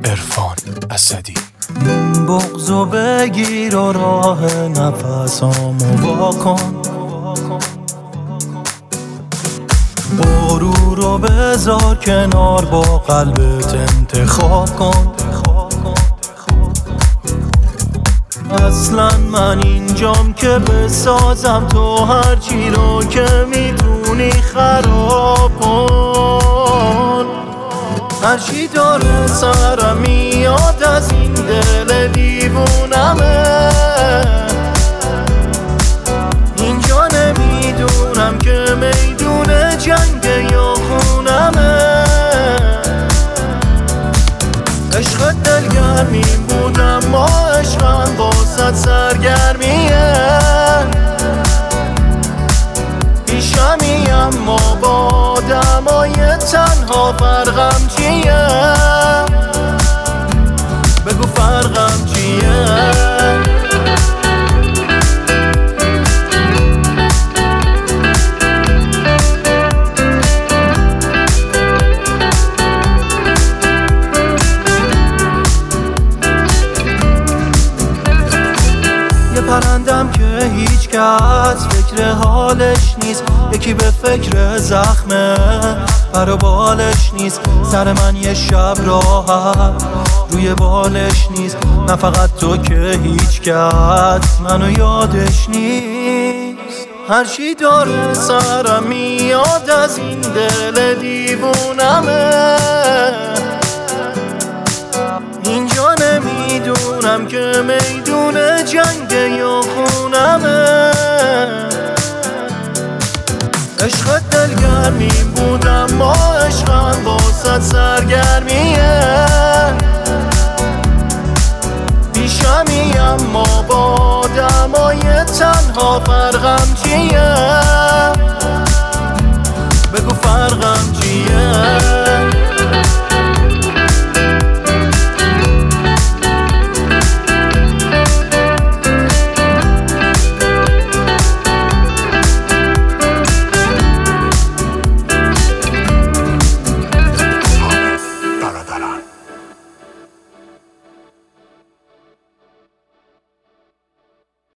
عرفان اسدی. بغضو بگیر و راه نفسامو واکن، غرور رو بذار کنار، با قلبت انتخاب کن. اصلا من اینجام که بسازم تو هرچی رو که میتونی خراب کن. هرچی داره سرم میاد از این دل دیوونمه، اینجا نمیدونم که میدون جنگ یا خونمه. عشق دلگرمیم بودم ما، عشقم باست سرگرمیه. پیشمی اما با آدمای تنها فرقم چیه؟ بگو فرقم چیه؟ پرندم که هیچ کس فکر حالش نیست، یکی به فکر زخمه پر و بالش نیست. سر من یه شب راحت روی بالش نیست، نه فقط تو که هیچ کس منو یادش نیست. هرچی داره سرم میاد از این دل دیوونمه، اینجا نمیدونم که میدون جنگ یا خونمه. عشق دلگرمیم بودم ما، عشقم با